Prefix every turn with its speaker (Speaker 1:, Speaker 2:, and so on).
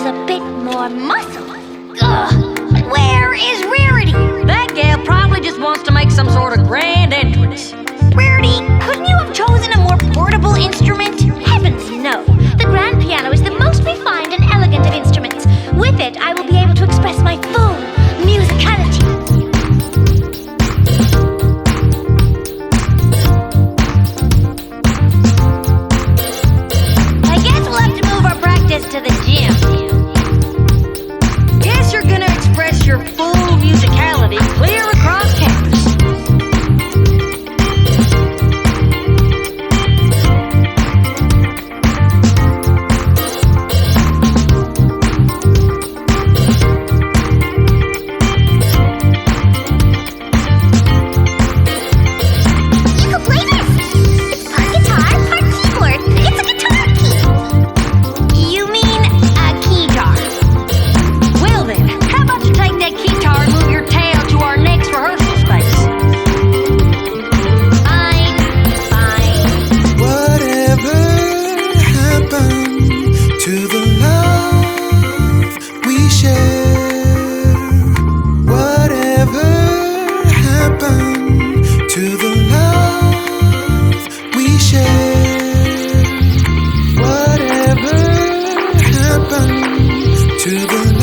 Speaker 1: a bit more muscle. Ugh, where is Rarity?
Speaker 2: That gal probably just wants to make some sort of grand entrance.
Speaker 1: Rarity, couldn't you have chosen a more portable instrument? Heavens no. The grand piano is the most refined and elegant of instruments. With it, I will be able to express my full musicality. I guess we'll have to move our practice to the gym.
Speaker 2: Guess you're gonna express your full musicality clear across campus.
Speaker 1: You can play this! It's part guitar, part keyboard. It's a guitar key. You mean a keytar?
Speaker 2: Well then, how about you take that guitar and move your tail to our next rehearsal space?
Speaker 1: I'm fine.
Speaker 3: Whatever happened to the love we share? Whatever happened to the love we share? Whatever happened to the